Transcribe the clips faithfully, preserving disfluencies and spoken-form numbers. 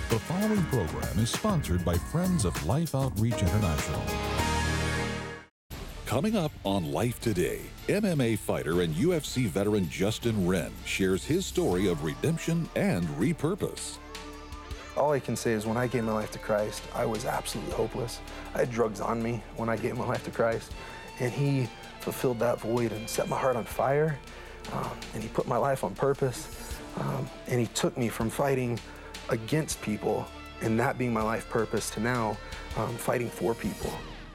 The following program is sponsored by Friends of Life Outreach International. Coming up on Life Today, M M A fighter and U F C veteran Justin Wren shares his story of redemption and repurpose. All I can say is when I gave my life to Christ, I was absolutely hopeless. I had drugs on me when I gave my life to Christ, and He fulfilled that void and set my heart on fire, um, and He put my life on purpose, um, and He took me from fighting against people, and that being my life purpose, to now um, fighting for people.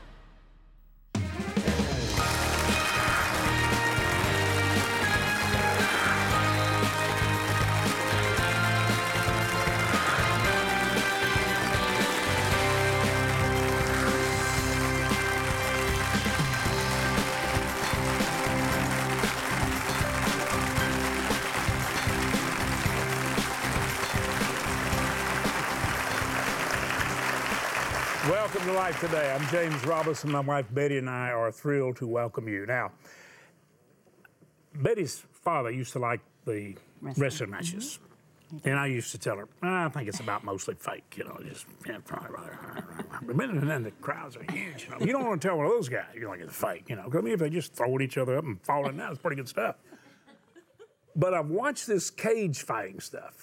Welcome to Life Today. I'm James Robinson. My wife Betty and I are thrilled to welcome you. Now, Betty's father used to like the wrestling, wrestling matches. Mm-hmm. And I used to tell her, I think it's about mostly fake, you know, just, and then the crowds are huge, you know. You don't want to tell one of those guys, you're like, it's fake, you know. Because I mean, if they just throw at each other up and falling down, it's pretty good stuff. But I've watched this cage fighting stuff.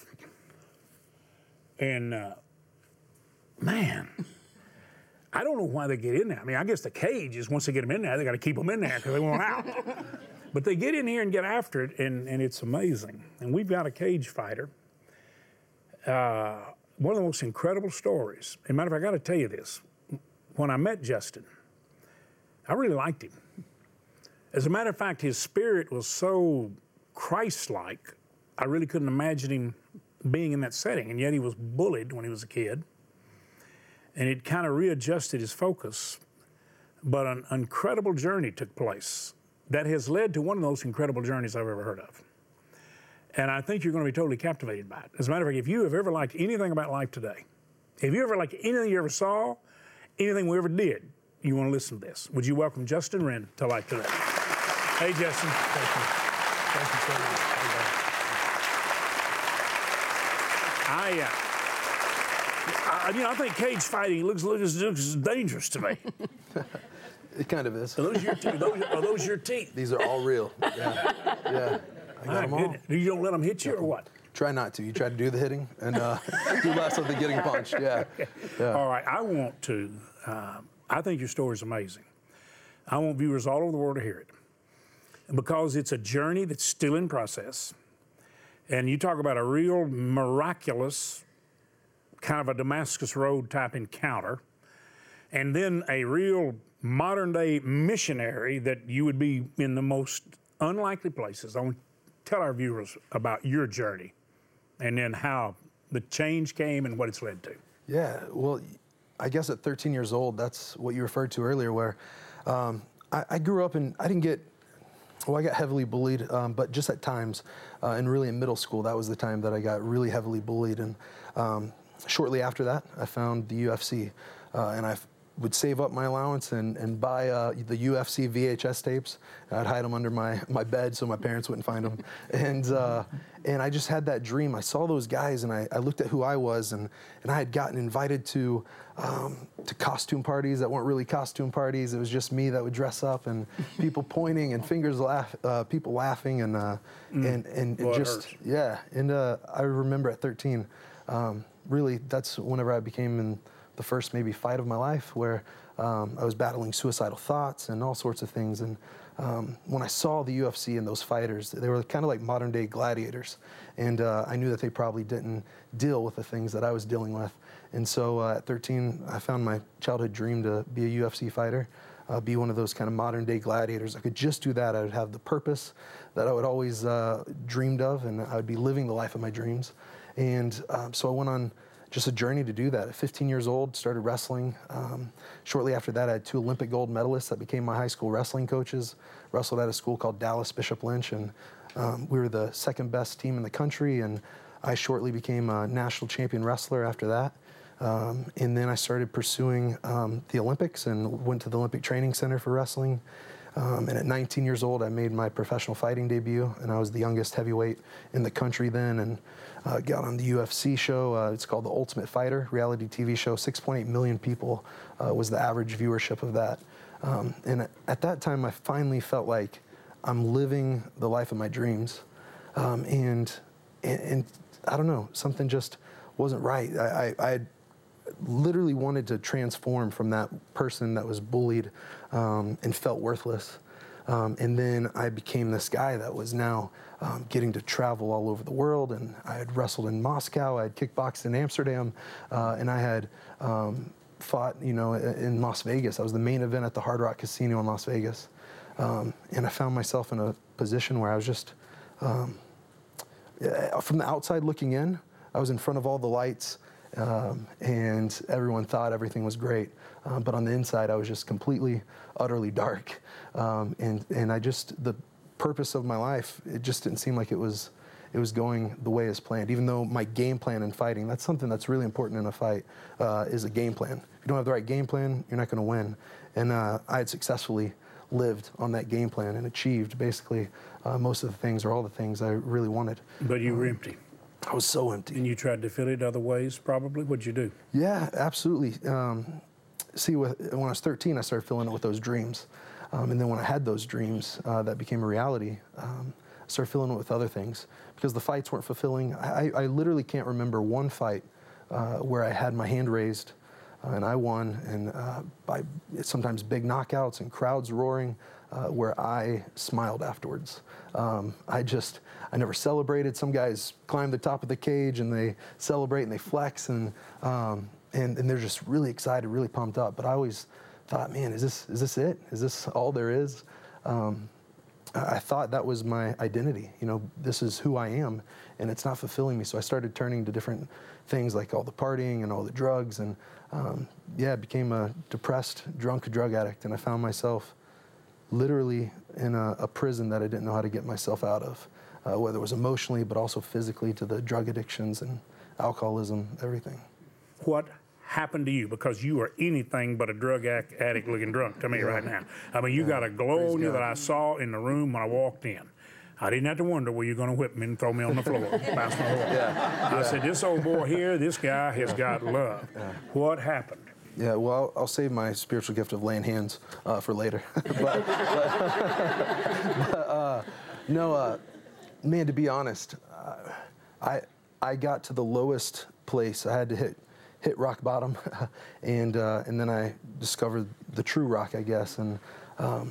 And, uh, man, I don't know why they get in there. I mean, I guess the cage is once they get them in there, they got to keep them in there because they want out. But they get in here and get after it, and, and it's amazing. And we've got a cage fighter. Uh, one of the most incredible stories. As a matter of fact, I got to tell you this. When I met Justin, I really liked him. As a matter of fact, his spirit was so Christ-like, I really couldn't imagine him being in that setting. And yet he was bullied when he was a kid. And it kind of readjusted his focus. But an incredible journey took place that has led to one of those incredible journeys I've ever heard of. And I think you're going to be totally captivated by it. As a matter of fact, if you have ever liked anything about Life Today, if you ever liked anything you ever saw, anything we ever did, you want to listen to this. Would you welcome Justin Wren to Life Today? Hey, Justin. Thank you. Thank you so much. I, uh, I, you know, I think cage fighting looks, looks, looks dangerous to me. It kind of is. Are those your teeth? Those, are those your teeth? These are all real. Yeah. Yeah. I got them all. You don't let them hit you, or what? Try not to. You try to do the hitting and uh, do less of the getting punched. Yeah. Yeah. All right. I want to. Uh, I think your story is amazing. I want viewers all over the world to hear it, because it's a journey that's still in process. And you talk about a real miraculous, kind of a Damascus Road type encounter, and then a real modern day missionary that you would be in the most unlikely places. I want to tell our viewers about your journey and then how the change came and what it's led to. Yeah, well, I guess at thirteen years old, that's what you referred to earlier, where um, I, I grew up and I didn't get, well, I got heavily bullied, um, but just at times, uh, and really in middle school, that was the time that I got really heavily bullied. And um, shortly after that, I found the U F C, uh, and I would save up my allowance and, and buy uh, the U F C V H S tapes. I'd hide them under my, my bed so my parents wouldn't find them. And uh, and I just had that dream. I saw those guys and I, I looked at who I was, and, and I had gotten invited to um, to costume parties that weren't really costume parties. It was just me that would dress up and people pointing and fingers laugh, uh, people laughing and uh, mm. and and, and well, just yeah. And uh, I remember at thirteen, um, really that's whenever I became in the first maybe fight of my life, where um, I was battling suicidal thoughts and all sorts of things. And um, when I saw the U F C and those fighters, they were kind of like modern day gladiators. And uh, I knew that they probably didn't deal with the things that I was dealing with. And so uh, at thirteen, I found my childhood dream to be a U F C fighter, uh, be one of those kind of modern day gladiators. I could just do that. I would have the purpose that I would always uh, dreamed of, and I would be living the life of my dreams. And um, so I went on just a journey to do that. At fifteen years old, started wrestling. Um, shortly after that, I had two Olympic gold medalists that became my high school wrestling coaches. Wrestled at a school called Dallas Bishop Lynch, and um, we were the second best team in the country, and I shortly became a national champion wrestler after that. Um, and then I started pursuing um, the Olympics and went to the Olympic Training Center for wrestling. Um, and at nineteen years old, I made my professional fighting debut, and I was the youngest heavyweight in the country then, and uh, got on the U F C show. Uh, it's called The Ultimate Fighter, reality T V show. six point eight million people uh, was the average viewership of that. Um, and at that time, I finally felt like I'm living the life of my dreams. Um, and, and, and I don't know, something just wasn't right. I, I, I literally wanted to transform from that person that was bullied um, and felt worthless. Um, and then I became this guy that was now um, getting to travel all over the world. And I had wrestled in Moscow, I had kickboxed in Amsterdam, uh, and I had um, fought, you know, in Las Vegas. I was the main event at the Hard Rock Casino in Las Vegas. Um, and I found myself in a position where I was just, um, from the outside looking in, I was in front of all the lights, um, and everyone thought everything was great. Um, but on the inside, I was just completely, utterly dark. Um, and, and I just, the purpose of my life, it just didn't seem like it was, it was going the way as planned. Even though my game plan in fighting, that's something that's really important in a fight, uh, is a game plan. If you don't have the right game plan, you're not going to win. And uh, I had successfully lived on that game plan and achieved basically uh, most of the things, or all the things I really wanted. But you um, were empty. I was so empty. And you tried to fill it other ways, probably? What'd you do? Yeah, absolutely. Um, see, with, when I was thirteen, I started filling it with those dreams. Um, and then when I had those dreams, uh, that became a reality. Um, I started filling it with other things because the fights weren't fulfilling. I, I literally can't remember one fight uh, where I had my hand raised uh, and I won, and uh, by sometimes big knockouts and crowds roaring, uh, where I smiled afterwards. Um, I just, I never celebrated. Some guys climb the top of the cage and they celebrate and they flex, and um, and, and they're just really excited, really pumped up. But I always thought, man, is this is this it? Is this all there is? Um, I thought that was my identity. You know, this is who I am, and it's not fulfilling me. So I started turning to different things, like all the partying and all the drugs, and um, yeah, I became a depressed, drunk drug addict, and I found myself literally in a, a prison that I didn't know how to get myself out of, uh, whether it was emotionally, but also physically, to the drug addictions and alcoholism, everything. What happened to you? Because you are anything but a drug addict looking drunk to me yeah. right now. I mean, you yeah. got a glow Praise on you God. That I saw in the room when I walked in. I didn't have to wonder, were you going to whip me and throw me on the floor, bounce my horse. Yeah. I yeah. said, this old boy here, this guy has got love. Yeah. What happened? Yeah, well, I'll, I'll save my spiritual gift of laying hands uh, for later. but, but, but uh, no, uh, man, to be honest, uh, I I got to the lowest place. I had to hit hit rock bottom, and uh, and then I discovered the true rock, I guess. And um,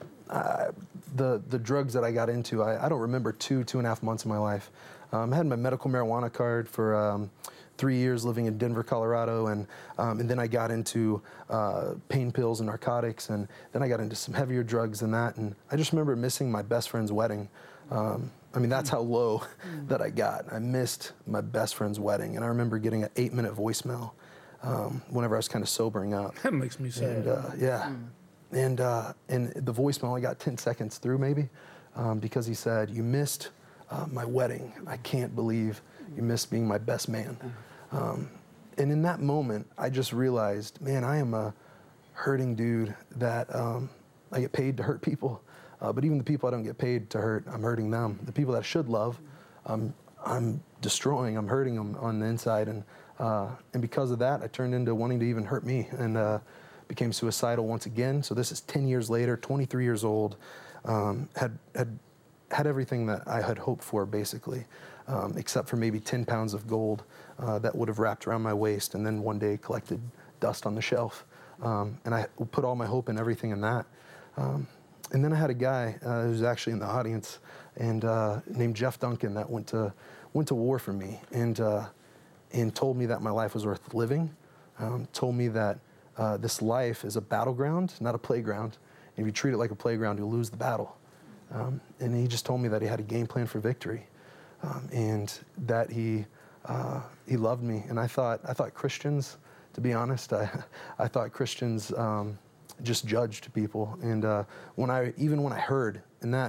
I, the the drugs that I got into, I, I don't remember two two and a half months of my life. Um, I had my medical marijuana card for um, three years living in Denver, Colorado, and um, and then I got into uh, pain pills and narcotics, and then I got into some heavier drugs than that. And I just remember missing my best friend's wedding. Um, I mean, that's how low that I got. I missed my best friend's wedding, and I remember getting an eight-minute voicemail um, whenever I was kind of sobering up. That makes me sad. And, uh, yeah, mm. and uh, and the voicemail I got ten seconds through maybe, um, because he said, "You missed uh, my wedding. I can't believe you missed being my best man." Um, and in that moment, I just realized, man, I am a hurting dude that um, I get paid to hurt people. Uh, but even the people I don't get paid to hurt, I'm hurting them. The people that I should love, um, I'm destroying, I'm hurting them on the inside. And uh, and because of that, I turned into wanting to even hurt me, and uh, became suicidal once again. So this is ten years later, twenty-three years old, um, had, had, had everything that I had hoped for, basically, um, except for maybe ten pounds of gold uh, that would have wrapped around my waist, and then one day collected dust on the shelf. Um, and I put all my hope and everything in that. Um, And then I had a guy uh, who's actually in the audience, and uh, named Jeff Duncan, that went to went to war for me, and uh, and told me that my life was worth living. Um, told me that uh, this life is a battleground, not a playground. And if you treat it like a playground, you'll lose the battle. Um, and he just told me that he had a game plan for victory, um, and that he uh, he loved me. And I thought I thought Christians, to be honest, I I thought Christians. Um, just judged people. And uh, when I, even when I heard in that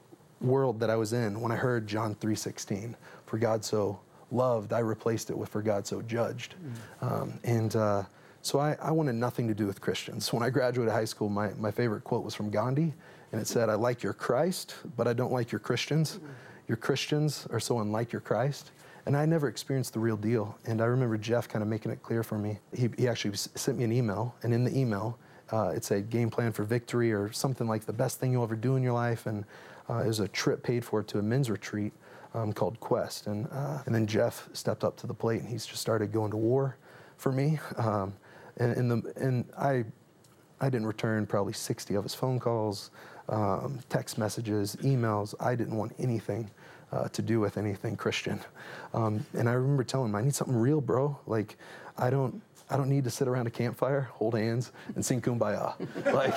world that I was in, when I heard John three sixteen, for God so loved, I replaced it with for God so judged. Mm. Um, and uh, so I, I wanted nothing to do with Christians. When I graduated high school, my, my favorite quote was from Gandhi, and it said, I like your Christ, but I don't like your Christians. Your Christians are so unlike your Christ. And I never experienced the real deal. And I remember Jeff kind of making it clear for me. He, he actually sent me an email, and in the email, uh, it said game plan for victory or something like the best thing you'll ever do in your life. And uh, it was a trip paid for to a men's retreat um, called Quest. And, uh, and then Jeff stepped up to the plate, and he's just started going to war for me. Um, and, and, the, and I, I didn't return probably sixty of his phone calls, um, text messages, emails. I didn't want anything Uh, to do with anything Christian. Um, and I remember telling him, I need something real, bro. Like, I don't I don't need to sit around a campfire, hold hands, and sing Kumbaya. Like,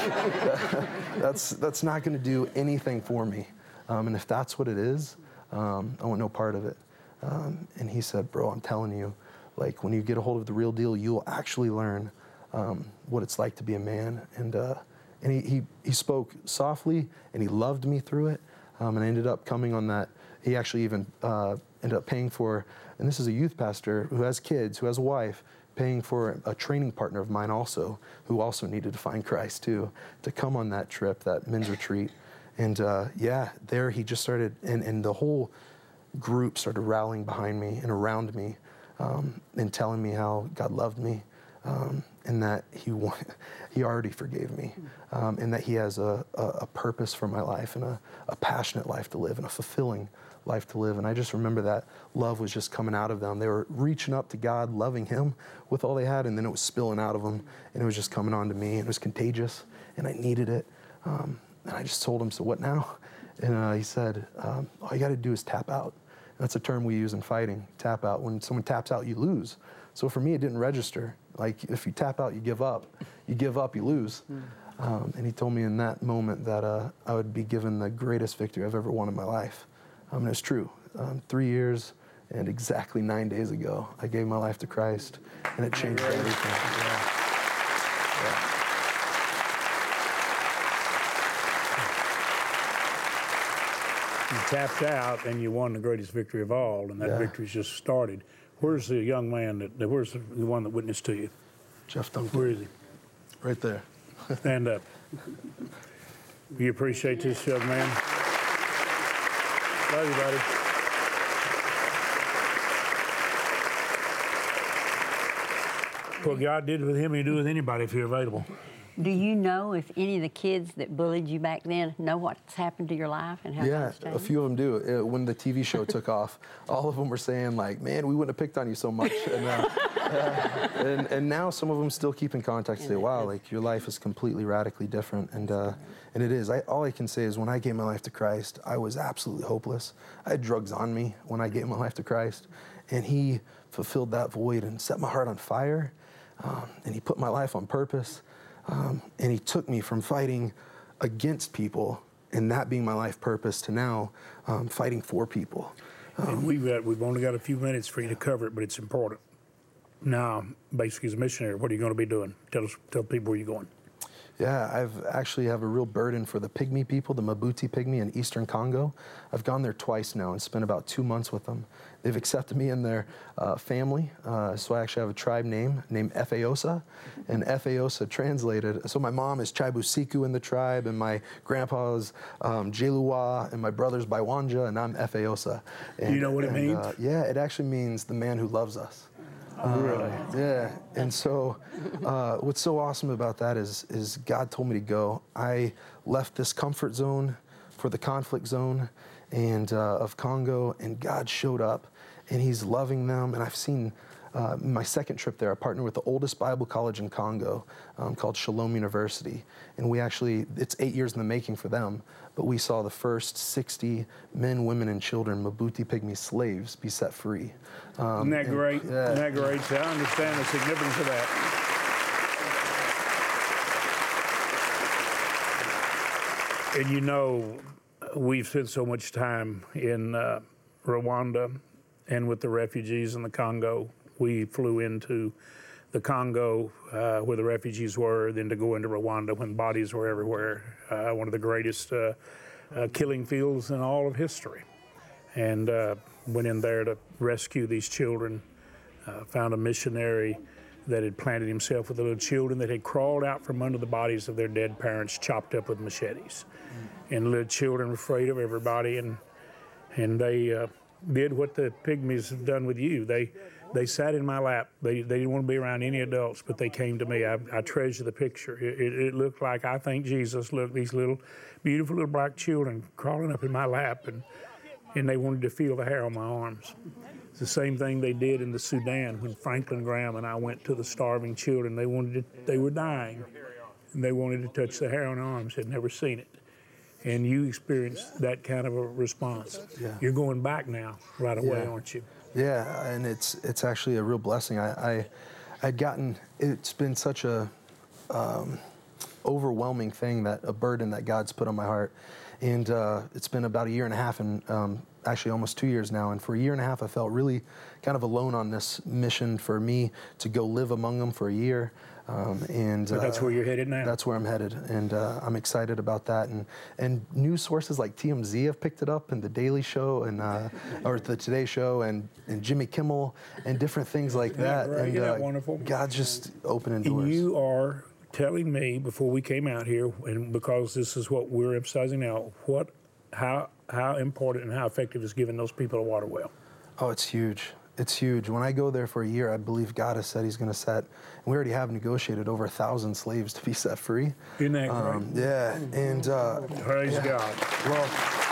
that's, that's not gonna do anything for me. Um, and if that's what it is, um, I want no part of it. Um, and he said, bro, I'm telling you, like, when you get a hold of the real deal, you'll actually learn um, what it's like to be a man. And, uh, and he, he, he spoke softly, and he loved me through it. Um, and I ended up coming on that. He actually even uh, ended up paying for, and this is a youth pastor who has kids, who has a wife, paying for a training partner of mine also, who also needed to find Christ too, to come on that trip, that men's retreat. And uh, yeah, there he just started, and, and the whole group started rallying behind me and around me, um, and telling me how God loved me, um, and that he he already forgave me, um, and that he has a, a, a purpose for my life, and a, a passionate life to live, and a fulfilling life to live. And I just remember that love was just coming out of them. They were reaching up to God, loving him with all they had, and then it was spilling out of them, and it was just coming on to me, and it was contagious, and I needed it. Um, and I just told him, so what now? And uh, he said, um, all you got to do is tap out. And that's a term we use in fighting, tap out. When someone taps out, you lose. So for me, it didn't register. Like, if you tap out, you give up. You give up, you lose. Mm. Um, and he told me in that moment that uh, I would be given the greatest victory I've ever won in my life. Um, and it's true. Um, three years and exactly nine days ago, I gave my life to Christ, and it changed everything. Yeah. Yeah. You tapped out, and you won the greatest victory of all, and that Yeah. victory's just started. Where's the young man that, where's the one that witnessed to you? Jeff Duncan. Where is he? Right there. Stand up. We appreciate this young man. Love you, buddy. What God did with him, he'd do with anybody if you're available. Do you know if any of the kids that bullied you back then know what's happened to your life and how Yeah, it's changed? a few of them do. Uh, when the T V show took off, all of them were saying, like, man, we wouldn't have picked on you so much. And, uh, uh, and, and now some of them still keep in contact and say, wow, like, your life is completely radically different. And, uh, and it is. I, all I can say is when I gave my life to Christ, I was absolutely hopeless. I had drugs on me when I gave my life to Christ. And he fulfilled that void and set my heart on fire. Um, and he put my life on purpose. Um, and he took me from fighting against people and that being my life purpose to now um, fighting for people. Um, and we've got, we've only got a few minutes for you to cover it, but it's important. Now, basically, as a missionary, what are you going to be doing? Tell us, tell people where you're going. Yeah, I've actually have a real burden for the Pygmy people, the Mabuti Pygmy in Eastern Congo. I've gone there twice now and spent about two months with them. They've accepted me in their uh, family, uh, so I actually have a tribe name named Efeosa, and Efeosa translated, so my mom is Chibusiku in the tribe, and my grandpa is um, Jeluwa, and my brother's Baiwanja, and I'm Efeosa. And, Do you know what it and, means? Uh, yeah, it actually means the man who loves us. Oh, really? Uh, yeah, and so uh, what's so awesome about that is, is God told me to go. I left this comfort zone for the conflict zone and uh, of Congo, and God showed up, and he's loving them. And I've seen uh, my second trip there, I partnered with the oldest Bible college in Congo um, called Shalom University. And we actually, it's eight years in the making for them, but we saw the first sixty men, women, and children, Mabuti Pygmy slaves, be set free. Um, Isn't that and, great? yeah. Isn't that great? So I understand the significance of that. And you know, we've spent so much time in uh, Rwanda and with the refugees in the Congo. We flew into the Congo uh, where the refugees were, then to go into Rwanda when bodies were everywhere. Uh, one of the greatest uh, uh, killing fields in all of history. And uh, went in there to rescue these children, uh, found a missionary that had planted himself with the little children that had crawled out from under the bodies of their dead parents, chopped up with machetes. Mm. And the little children were afraid of everybody, and and they uh, did what the pygmies have done with you. They they sat in my lap. They they didn't want to be around any adults, but they came to me. I, I treasure the picture. It, it, it looked like, I think Jesus looked, these little, beautiful little black children crawling up in my lap, and and they wanted to feel the hair on my arms. It's the same thing they did in the Sudan when Franklin Graham and I went to the starving children. They wanted to, they were dying, and they wanted to touch the hair on their arms. Had never seen it. And you experienced that kind of a response. Yeah. You're going back now right away, yeah. aren't you? Yeah, and it's it's actually a real blessing. I, I I'd gotten, it's been such a um, overwhelming thing, that a burden that God's put on my heart. And uh, it's been about a year and a half, and um, actually almost two years now. And for a year and a half, I felt really kind of alone on this mission for me to go live among them for a year. Um, and but that's uh, where you're headed now. That's where I'm headed, and uh, I'm excited about that. And and news sources like T M Z have picked it up, and The Daily Show, and uh, or the Today Show, and, and Jimmy Kimmel, and different things like that. Right. And Isn't that uh, wonderful? God's just opening doors. And you are telling me before we came out here, and because this is what we're emphasizing now, what, how, how important and how effective is giving those people a water well? Oh, it's huge. It's huge. When I go there for a year, I believe God has said He's going to set, and we already have negotiated over a thousand slaves to be set free. Isn't that um, great? Yeah, and uh, praise yeah. God. Well,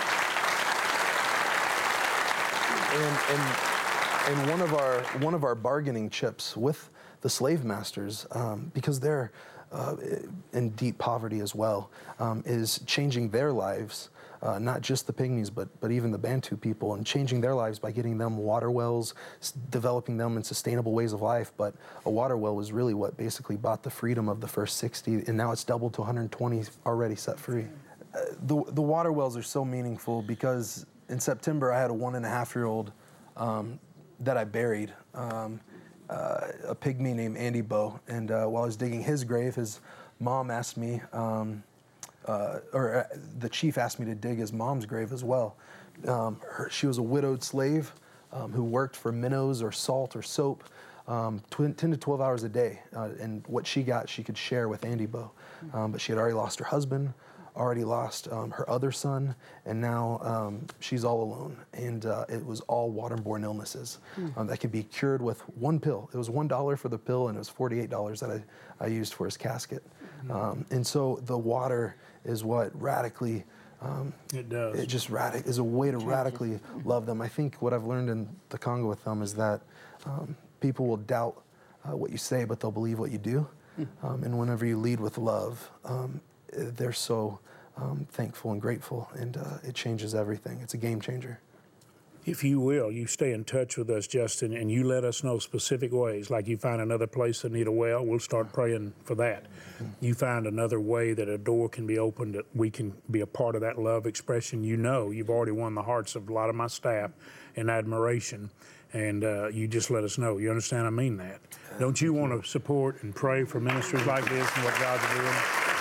and and and one of our one of our bargaining chips with the slave masters, um, because they're uh, in deep poverty as well, um, is changing their lives. Uh, not just the Pygmies, but but even the Bantu people, and changing their lives by getting them water wells, s- developing them in sustainable ways of life. But a water well was really what basically bought the freedom of the first sixty, and now it's doubled to one hundred twenty already set free. Uh, the the water wells are so meaningful because in September I had a one and a half year old um, that I buried, um, uh, a Pygmy named Andy Bo, and uh, while I was digging his grave, his mom asked me. Um, Uh, or uh, the chief asked me to dig his mom's grave as well. Um, her, she was a widowed slave um, who worked for minnows or salt or soap um, tw- ten to twelve hours a day. Uh, and what she got, she could share with Andy Bo. Um, but she had already lost her husband, already lost um, her other son, and now um, she's all alone. And uh, it was all waterborne illnesses mm. um, that could be cured with one pill. It was one dollar for the pill, and it was forty-eight dollars that I, I used for his casket. Mm. Um, and so the water is what radically, um, it does. It just radic- is a way to radically love them. I think what I've learned in the Congo with them is that um, people will doubt uh, what you say, but they'll believe what you do. Mm. Um, and whenever you lead with love, um, they're so um, thankful and grateful, and uh, it changes everything. It's a game changer. If you will, you stay in touch with us, Justin, and you let us know specific ways. Like you find another place that need a well, we'll start praying for that. Mm-hmm. You find another way that a door can be opened, that we can be a part of that love expression. You know, you've already won the hearts of a lot of my staff in admiration, and uh, you just let us know. You understand I mean that? Don't you want to support and pray for ministers like this and what God's doing?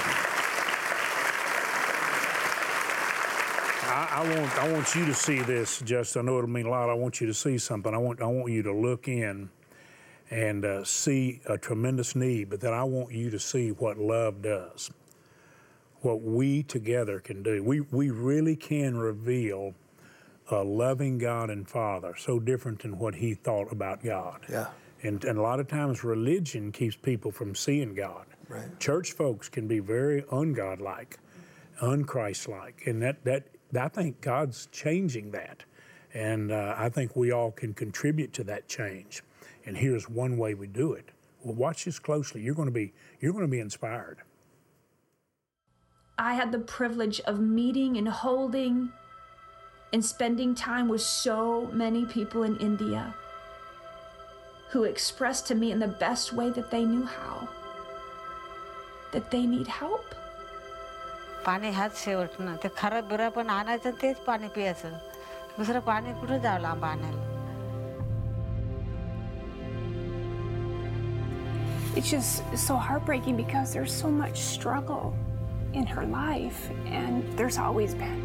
I, I want I want you to see this, Justin. I know it'll mean a lot. I want you to see something. I want I want you to look in and uh, see a tremendous need, but then I want you to see what love does, what we together can do. We we really can reveal a loving God and Father, so different than what He thought about God. Yeah. And and a lot of times religion keeps people from seeing God. Right. Church folks can be very ungodlike, unchrist-like, and that that. I think God's changing that, and uh, I think we all can contribute to that change. And here's one way we do it. Well, watch this closely. You're going to be you're going to be inspired. I had the privilege of meeting and holding and spending time with so many people in India who expressed to me in the best way that they knew how that they need help. पाणी हात शेवटनं ते खरं बिरं पण आणायचं तेच पाणी पियाचं दुसरं पाणी कुठं जावं लांब आणायला. It's just so heartbreaking because there's so much struggle in her life, and there's always been.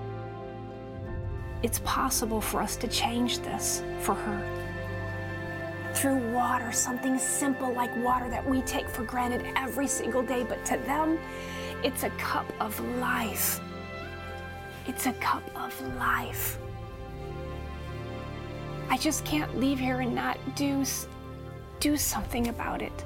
It's possible for us to change this for her. through water, something simple like water that we take for granted every single day, but to them, it's a cup of life. It's a cup of life. I just can't leave here and not do, do something about it.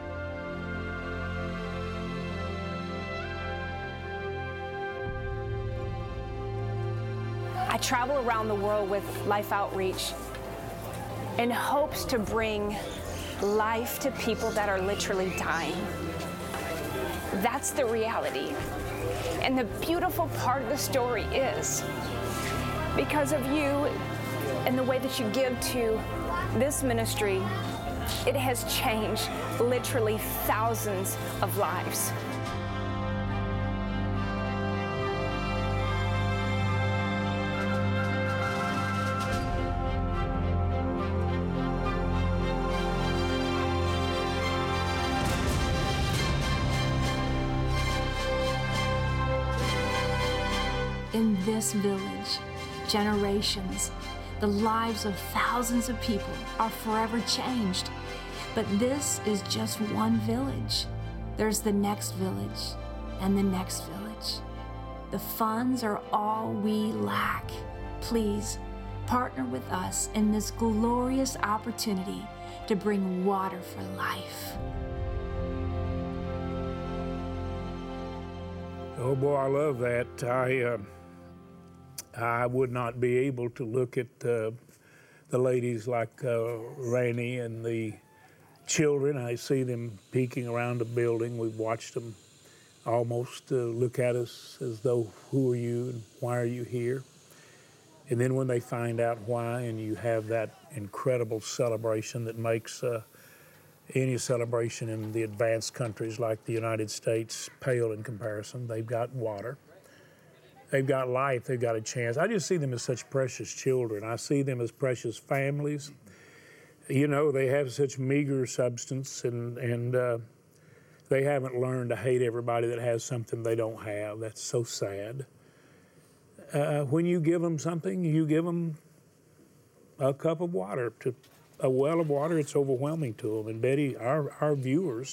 I travel around the world with Life Outreach in hopes to bring life to people that are literally dying. That's the reality. And the beautiful part of the story is, because of you and the way that you give to this ministry, it has changed literally thousands of lives. In this village, generations, the lives of thousands of people are forever changed. But this is just one village. There's the next village and the next village. The funds are all we lack. Please partner with us in this glorious opportunity to bring water for life. Oh boy, I love that. I uh, I would not be able to look at uh, the ladies like uh, Randy and the children. I see them peeking around the building. We've watched them almost uh, look at us as though, who are you and why are you here? And then when they find out why, and you have that incredible celebration that makes uh, any celebration in the advanced countries like the United States pale in comparison. They've got water. They've got life. They've got a chance. I just see them as such precious children. I see them as precious families. You know, they have such meager substance, and, and uh, they haven't learned to hate everybody that has something they don't have. That's so sad. Uh, when you give them something, you give them a cup of water, to a well of water. It's overwhelming to them. And Betty, our, our viewers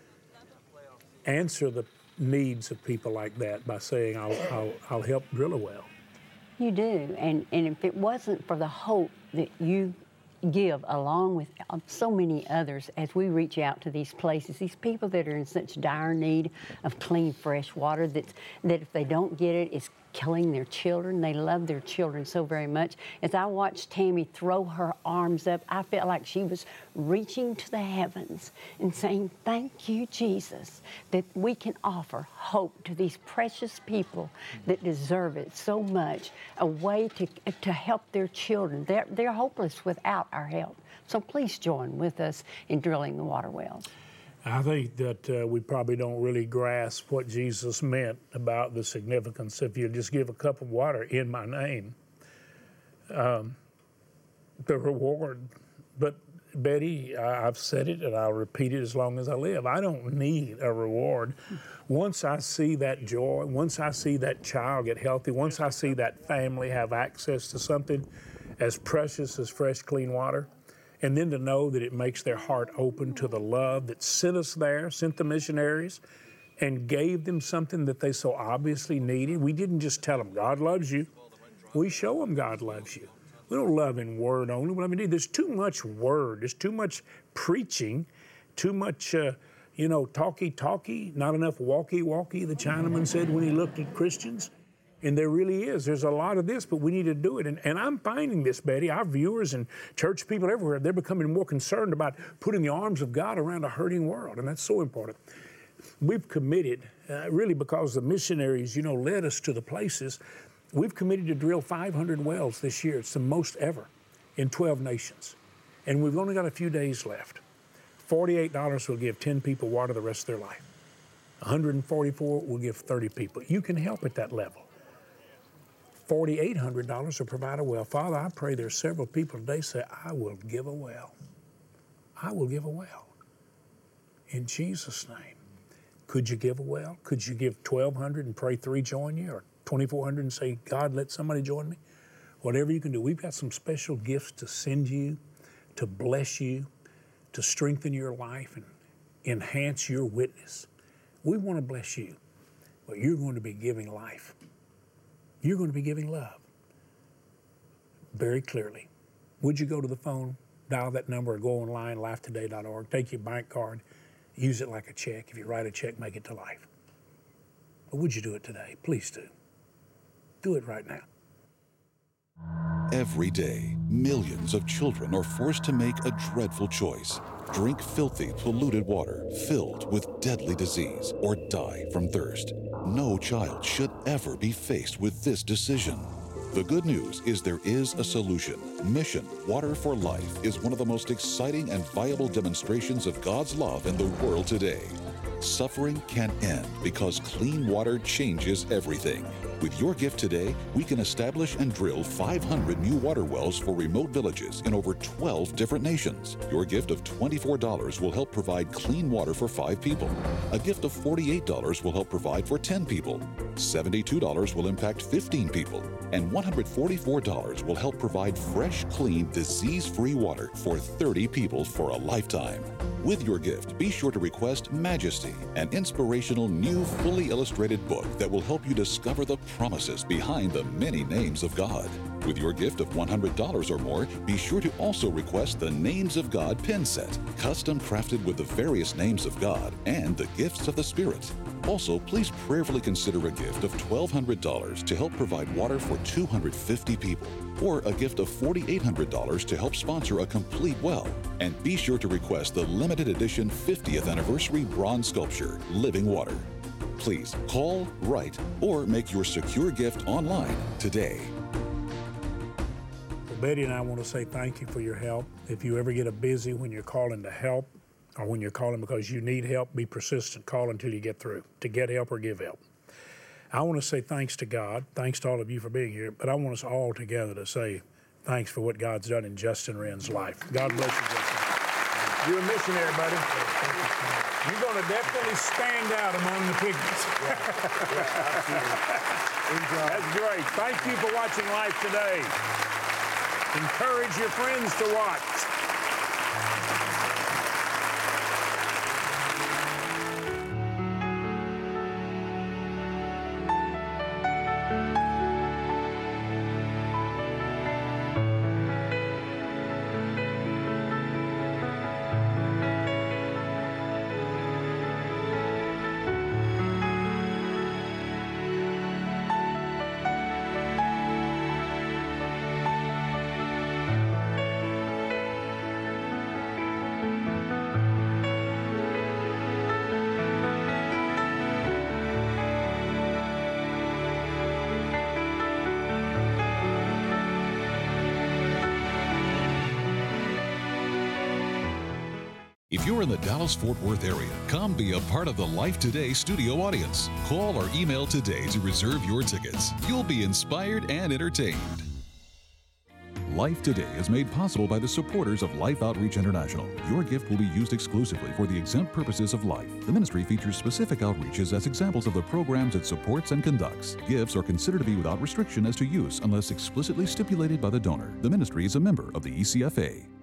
answer the needs of people like that by saying, I'll, I'll, I'll help drill a well. You do, and, and if it wasn't for the hope that you give along with so many others as we reach out to these places, these people that are in such dire need of clean, fresh water, that, that if they don't get it, it's killing their children. They love their children so very much. As I watched Tammy throw her arms up, I felt like she was reaching to the heavens and saying, thank you, Jesus, that we can offer hope to these precious people that deserve it so much, a way to, to help their children. They're, they're hopeless without our help. So please join with us in drilling the water wells. I think that uh, we probably don't really grasp what Jesus meant about the significance. If you just give a cup of water in my name, um, the reward. But Betty, I, I've said it and I'll repeat it as long as I live. I don't need a reward. Once I see that joy, once I see that child get healthy, once I see that family have access to something as precious as fresh, clean water, and then to know that it makes their heart open to the love that sent us there, sent the missionaries, and gave them something that they so obviously needed. We didn't just tell them, God loves you. We show them God loves you. We don't love in word only. Well, I mean, there's too much word. There's too much preaching, too much, uh, you know, talky-talky, not enough walky-walky, the Chinaman said when he looked at Christians. And there really is. There's a lot of this, but we need to do it. And, and I'm finding this, Betty. Our viewers and church people everywhere, they're becoming more concerned about putting the arms of God around a hurting world, and that's so important. We've committed, uh, really because the missionaries, you know, led us to the places, we've committed to drill five hundred wells this year. It's the most ever in twelve nations. And we've only got a few days left. forty-eight dollars will give ten people water the rest of their life. one hundred forty-four will give thirty people. You can help at that level. four thousand eight hundred dollars will provide a well. Father, I pray there's several people today say, I will give a well. I will give a well. In Jesus' name. Could you give a well? Could you give twelve hundred and pray three join you, or twenty-four hundred and say, God, let somebody join me? Whatever you can do. We've got some special gifts to send you, to bless you. to strengthen your life and enhance your witness. We want to bless you, but you're going to be giving life. You're going to be giving love very clearly. Would you go to the phone, dial that number, or go online, life today dot org, take your bank card, use it like a check. If you write a check, make it to life. But would you do it today? Please do. Do it right now. Every day, millions of children are forced to make a dreadful choice. Drink filthy, polluted water filled with deadly disease or die from thirst. No child should ever be faced with this decision. The good news is there is a solution. Mission Water for Life is one of the most exciting and viable demonstrations of God's love in the world today. Suffering can end because clean water changes everything. With your gift today, we can establish and drill five hundred new water wells for remote villages in over twelve different nations. Your gift of twenty-four dollars will help provide clean water for five people. A gift of forty-eight dollars will help provide for ten people. seventy-two dollars will impact fifteen people. And one hundred forty-four dollars will help provide fresh, clean, disease-free water for thirty people for a lifetime. With your gift, be sure to request Majesty, an inspirational new fully illustrated book that will help you discover the promises behind the many names of God. With your gift of one hundred dollars or more, be sure to also request the Names of God pin set, custom crafted with the various names of God and the gifts of the Spirit. Also, please prayerfully consider a gift of twelve hundred dollars to help provide water for two hundred fifty people, or a gift of four thousand eight hundred dollars to help sponsor a complete well. And be sure to request the limited edition fiftieth anniversary bronze sculpture, Living Water. Please call, write, or make your secure gift online today. Well, Betty and I want to say thank you for your help. If you ever get a busy when you're calling to help, or when you're calling because you need help, be persistent. Call until you get through, to get help or give help. I want to say thanks to God, thanks to all of you for being here, but I want us all together to say thanks for what God's done in Justin Wren's life. God bless you, Justin. You're a missionary, buddy. You're going to definitely stand out among the pygmies. Yeah, yeah, that's great. Thank you for watching Life Today. Encourage your friends to watch. If you're in the Dallas-Fort Worth area, come be a part of the Life Today studio audience. Call or email today to reserve your tickets. You'll be inspired and entertained. Life Today is made possible by the supporters of Life Outreach International. Your gift will be used exclusively for the exempt purposes of life. The ministry features specific outreaches as examples of the programs it supports and conducts. Gifts are considered to be without restriction as to use unless explicitly stipulated by the donor. The ministry is a member of the E C F A.